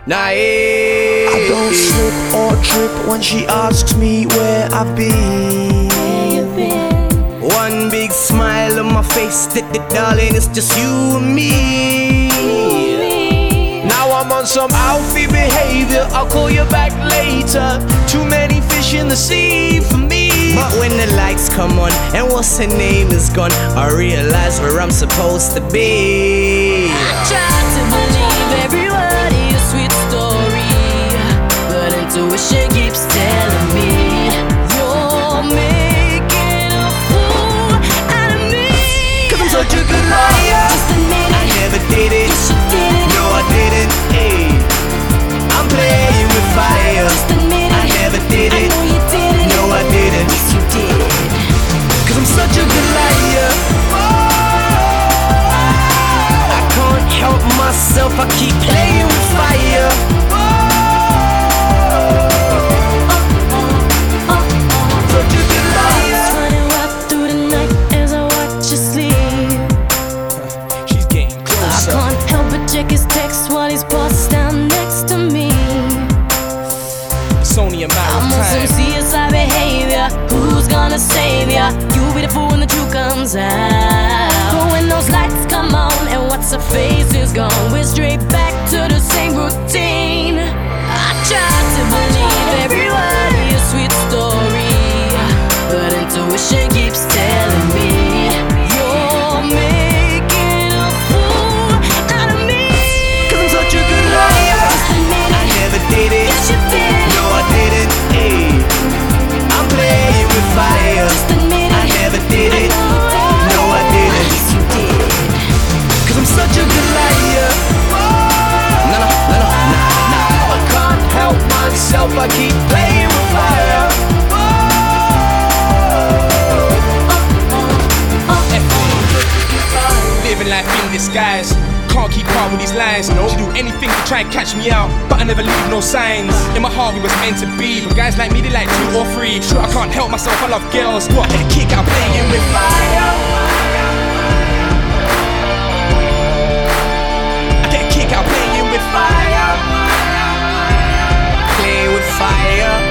naive. I don't slip or trip when she asks me where I've been. One big smile on my face, darling, it's just you and me. Now I'm on some outfit behavior, I'll call you back later. Too many fish in the sea for me. But when the lights come on and what's her name is gone, I realize where I'm supposed to be. I try to believe every word of your sweet story, but intuition keeps telling me you're making a fool out of me. 'Cause I'm such a good liar. Just admit it. I never did it. Yes, you did it. No, I didn't. Hey, I'm playing with fire. Just admit it. I never did I it. know you did it. No, I didn't. Yes, you did. 'Cause I'm such a good liar. I can't help myself, I keep playing with fire. Such a good liar. Running wild through the night as I watch you sleep. She's getting I closer. can't help but check his text while he's passed down next to me. It's only a matter I'm of on some time. CSI behavior. Who's gonna save ya? You'll be the fool when the truth comes out. But when those lights come on and what's her face is gone, we're straight back to the same routine. I try to believe every word of your sweet story, but intuition keeps telling me you're making a fool out of me. 'Cause I'm such a good liar. Just admit I it. never did it. Yes, you did. No, I didn't. Hey, I'm playing with fire. Just admit I it. never did it. I know you did. No, I didn't. Yes, you did. 'Cause I'm such a good liar. Nah. I can't help myself, I keep playing with fire. Living life in disguise. Can't keep up with these lies. No, do anything to try and catch me out, but I never leave no signs. In my heart we was meant to be, but guys like me they like 2 or 3. Sure, I can't help myself, I love girls. What? I get a kick out playing with fire. I get a kick out playing with fire. Play with fire.